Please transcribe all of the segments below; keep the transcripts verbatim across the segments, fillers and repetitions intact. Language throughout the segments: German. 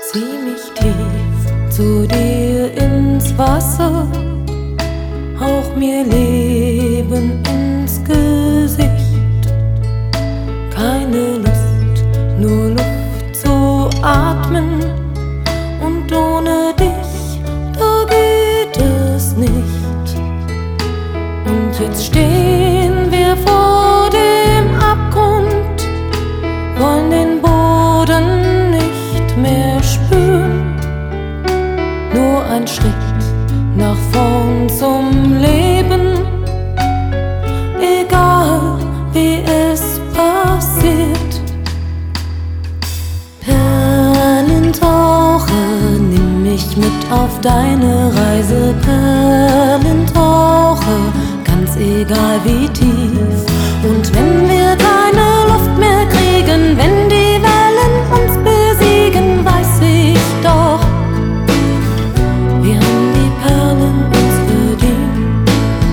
Zieh mich tief zu dir ins Wasser, hauch mir Leben ins Gesicht. Keine Lust, nur Luft zu atmen, und ohne dich, da geht es nicht. Und jetzt stehen wir vor dem Abgrund, wollen den Boden nicht mehr spüren. Nur ein Schritt nach vorn zum Leben, egal wie es passiert. Perlentaucher, nimm mich mit auf deine Reise. Perlentaucher, ganz egal wie tief. Und wenn wir keine Luft mehr kriegen, wenn die Wellen uns besiegen, weiß ich doch, wir haben die Perlen uns verdient.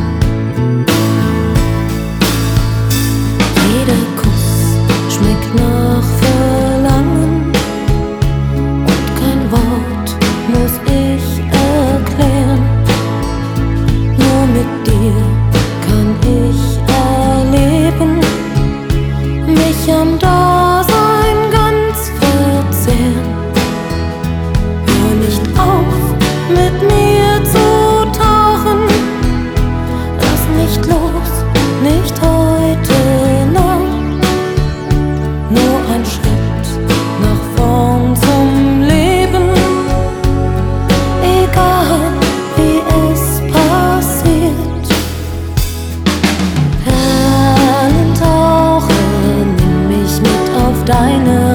Jeder Kuss schmeckt nach Verlangen, und kein Wort muss ich erklären. Nur mit dir kann ich erleben, mich am Dasein ganz verzehren. Hör nicht auf, mit mir zu tauchen, lass nicht los, nicht heute noch. Nur ein Schritt nach vorn zum Leben, egal wie es passiert. Perlentaucher, nimm mich mit auf deine